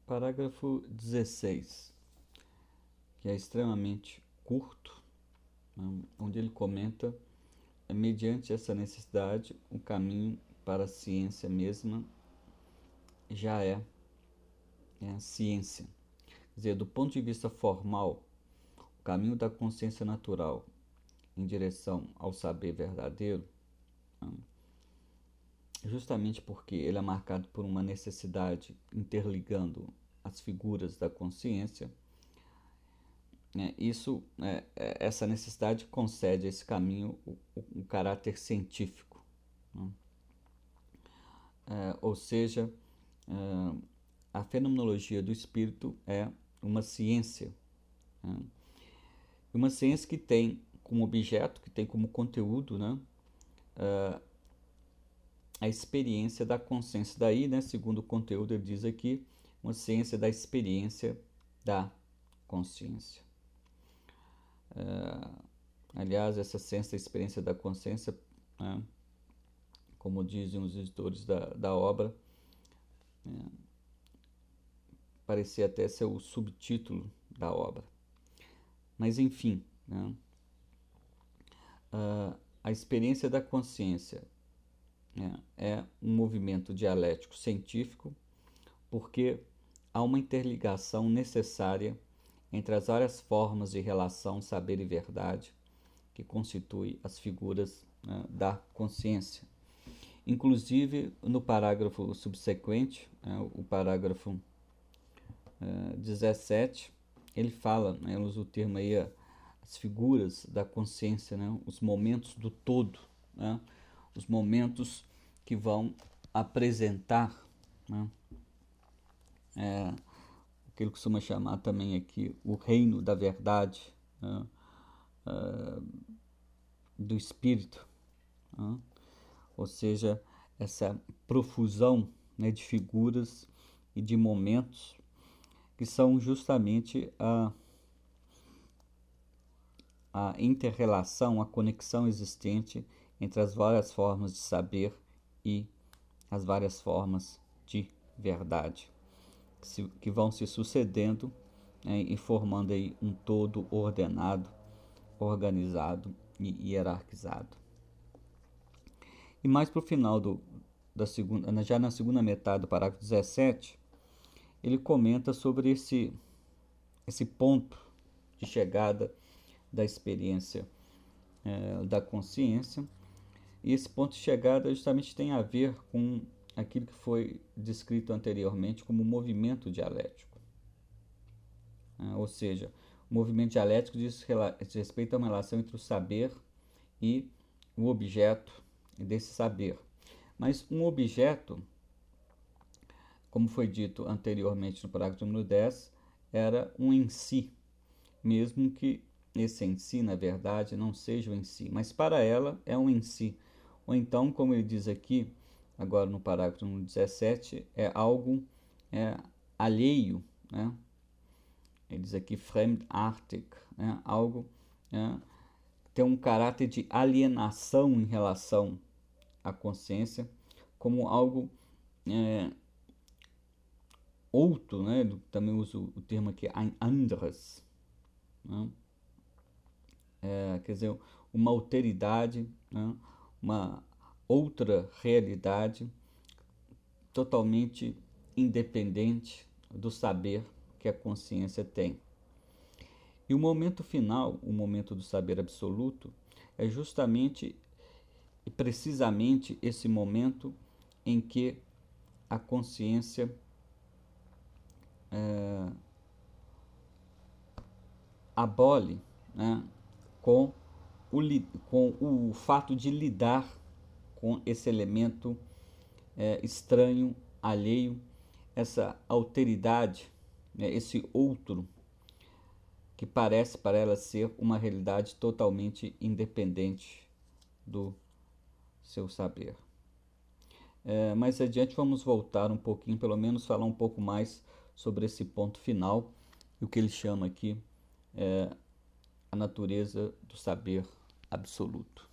Parágrafo 16, que é extremamente curto, onde ele comenta, mediante essa necessidade, o caminho para a ciência mesma já é a ciência. Quer dizer, do ponto de vista formal, o caminho da consciência natural em direção ao saber verdadeiro, justamente porque ele é marcado por uma necessidade interligando as figuras da consciência, essa necessidade concede a esse caminho um caráter científico, ou seja, a fenomenologia do espírito é uma ciência, uma ciência que tem como objeto, que tem como conteúdo, a experiência da consciência. Daí, segundo o conteúdo, ele diz aqui, uma ciência da experiência da consciência. Aliás, essa ciência da experiência da consciência, como dizem os editores da obra, parecia até ser o subtítulo da obra. Mas, enfim, a experiência da consciência é um movimento dialético científico, porque há uma interligação necessária entre as várias formas de relação saber e verdade que constituem as figuras da consciência. Inclusive, no parágrafo subsequente, o parágrafo 17, ele fala, ele usa o termo aí, as figuras da consciência, os momentos do todo, os momentos que vão apresentar o que ele costuma chamar também aqui o reino da verdade, do espírito, ou seja, essa profusão de figuras e de momentos que são justamente a inter-relação, a conexão existente entre as várias formas de saber e as várias formas de verdade, que vão se sucedendo e formando aí um todo ordenado, organizado e hierarquizado. E mais para o final já na segunda metade do parágrafo 17, ele comenta sobre esse ponto de chegada da experiência da consciência. E esse ponto de chegada justamente tem a ver com aquilo que foi descrito anteriormente como movimento dialético. Ou seja, o movimento dialético diz respeito a uma relação entre o saber e o objeto desse saber. Mas um objeto, como foi dito anteriormente no parágrafo número 10, era um em si, mesmo que esse em si, na verdade, não seja o em si, mas para ela é um em si. Ou então, como ele diz aqui, agora no parágrafo número 17, é algo alheio, ele diz aqui fremdartig, algo que tem um caráter de alienação em relação à consciência, como algo outro, ele também usa o termo aqui, ein anderes, quer dizer, uma alteridade, uma outra realidade totalmente independente do saber que a consciência tem. E o momento final, o momento do saber absoluto, é justamente e precisamente esse momento em que a consciência abole com o fato de lidar com esse elemento estranho, alheio, essa alteridade, esse outro que parece para ela ser uma realidade totalmente independente do seu saber. Mais adiante vamos voltar um pouquinho, pelo menos falar um pouco mais sobre esse ponto final e o que ele chama aqui a natureza do saber absoluto.